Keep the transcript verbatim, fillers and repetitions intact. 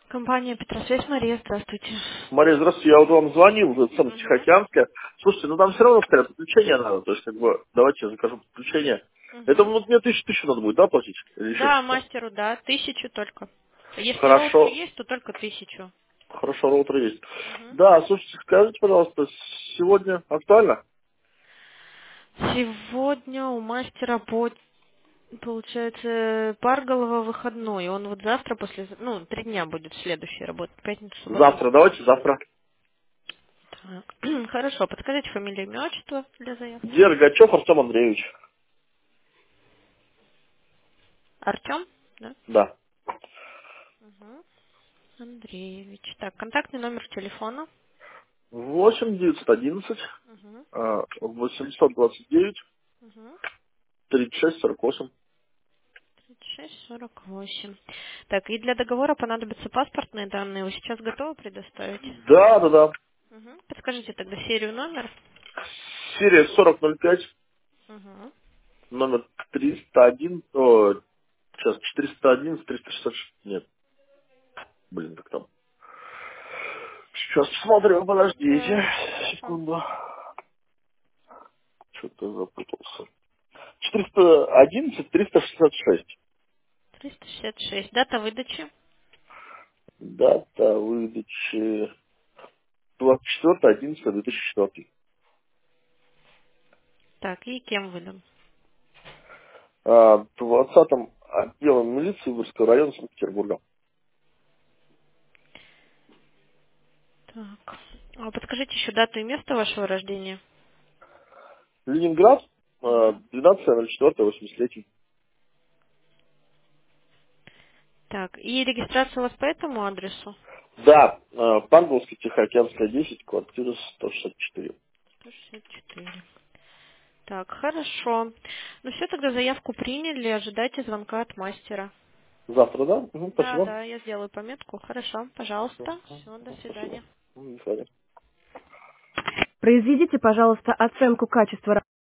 Компания Петросвязь, Мария, здравствуйте. Мария, здравствуйте, я вот вам звонил, уже сам Угу. Тихоокеанская. Слушайте, ну там все равно, скорее, подключение надо, то есть, как бы, давайте я закажу подключение. Это Угу. вот мне тысячу, тысячу надо будет, да, платить? Или еще Да, что-то? мастеру, да, тысячу только. Если роутер Хорошо, есть, то только тысячу. хорошо, роутер есть. Угу. Да, слушайте, скажите, пожалуйста, сегодня актуально? Сегодня у мастера по, получается, Парголова выходной. Он вот завтра после, ну, три дня будет следующий работать. Пятницу, субботу, Завтра, давайте воскресенье. завтра. Так. Хорошо, подскажите фамилию, имя, отчество для заявки. Дергачев Артем Андреевич. Артем, да? Да. Угу. Андреевич. Так, контактный номер телефона. восемь девятьсот одиннадцать Угу. а, восемьсот двадцать девять Угу. тридцать шесть сорок восемь. тридцать шесть сорок восемь. Так, и для договора понадобятся паспортные данные. Вы сейчас готовы предоставить? Да, да, да. Угу. Подскажите тогда серию номер. Серия сорок ноль пять, Угу. номер триста один, о, сейчас четыреста одиннадцать, триста шестьдесят шесть. Нет, блин, как там. Сейчас смотрю, подождите. Так, хорошо. Секунду. Что-то запутался. четыреста одиннадцать, триста шестьдесят шесть. триста шестьдесят шесть. Дата выдачи. Дата выдачи двадцать четвёртое одиннадцатое две тысячи четвёртый. Так, и кем выдан? А, двадцатым отделом милиции Выборгского района Санкт-Петербурга. Так. А подскажите еще дату и место вашего рождения. Ленинград, а, Угу. двенадцатое ноль четвёртое восемьдесят. Так, и регистрация у вас по этому адресу? Да, а, Панговская, Тихоокеанская, десять, квартира сто шестьдесят четыре. сто шестьдесят четыре. Так, хорошо. Ну все, тогда заявку приняли, ожидайте звонка от мастера. Завтра, да? Угу, Да, спасибо. да, я сделаю пометку. Хорошо, пожалуйста. Все, до Спасибо. свидания. М, До свидания. Произведите, пожалуйста, оценку качества